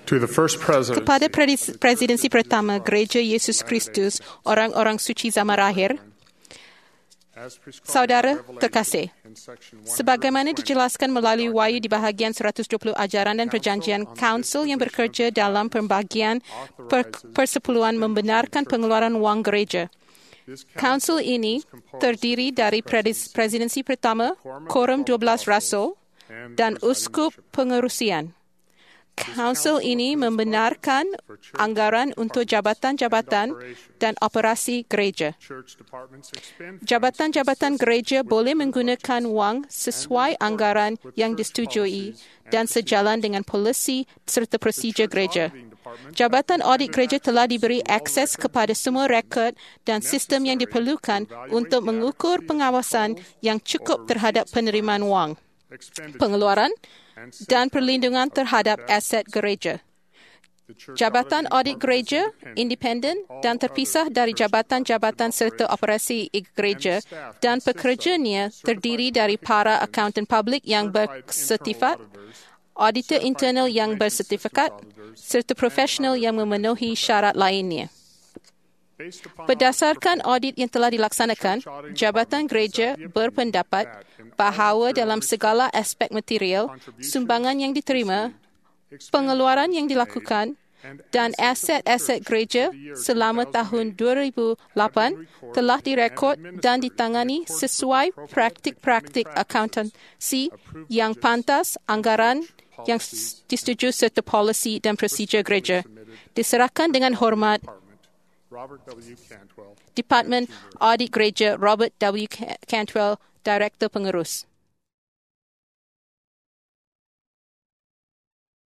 To the first president, Kepada presidensi pertama Gereja Yesus Kristus, orang-orang suci zaman akhir, saudara terkasih, sebagaimana dijelaskan melalui wahyu di bahagian 120 ajaran dan perjanjian, Kaunsil yang bekerja dalam pembagian persepuluhan membenarkan pengeluaran wang gereja. Kaunsil ini terdiri dari presidensi pertama, Quorum 12 Rasul, dan uskup pengerusian. Kaunsil ini membenarkan anggaran untuk jabatan-jabatan dan operasi gereja. Jabatan-jabatan gereja boleh menggunakan wang sesuai anggaran yang disetujui dan sejalan dengan polisi serta prosedur gereja. Jabatan audit gereja telah diberi akses kepada semua rekod dan sistem yang diperlukan untuk mengukur pengawasan yang cukup terhadap penerimaan wang, pengeluaran dan perlindungan terhadap aset gereja. Jabatan audit gereja independen dan terpisah dari jabatan-jabatan serta operasi gereja, dan pekerjanya terdiri dari para akauntan publik yang bersertifat, auditor internal yang bersertifikat, serta profesional yang memenuhi syarat lainnya. Berdasarkan audit yang telah dilaksanakan, jabatan gereja berpendapat bahawa dalam segala aspek material, sumbangan yang diterima, pengeluaran yang dilakukan, dan aset-aset gereja selama tahun 2008 telah direkod dan ditangani sesuai praktik-praktik akuntansi yang pantas, anggaran yang disetujui serta polisi dan prosedur gereja. Diserahkan dengan hormat, Department Audit Gereja Robert W. Cantwell, Direktur Pengerus.